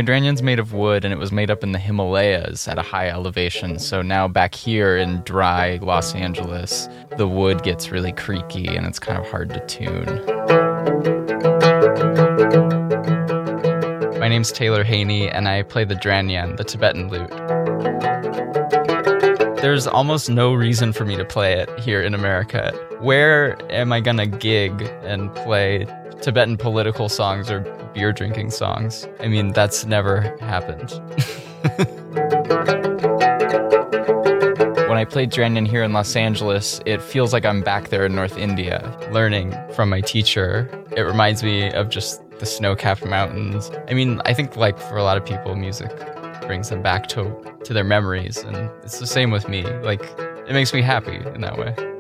Dranian's made of wood, and it was made up in the Himalayas at a high elevation. So now back here in dry Los Angeles, the wood gets really creaky and it's kind of hard to tune. My name's Taylor Haney, and I play the Dranian, the Tibetan lute. There's almost no reason for me to play it here in America. Where am I gonna gig and play Tibetan political songs or beer drinking songs? I mean, that's never happened. When I played Dranian here in Los Angeles, it feels like I'm back there in North India, learning from my teacher. It reminds me of just the snow-capped mountains. I mean, I think like for a lot of people, music brings them back to their memories, and it's the same with me. Like, it makes me happy in that way.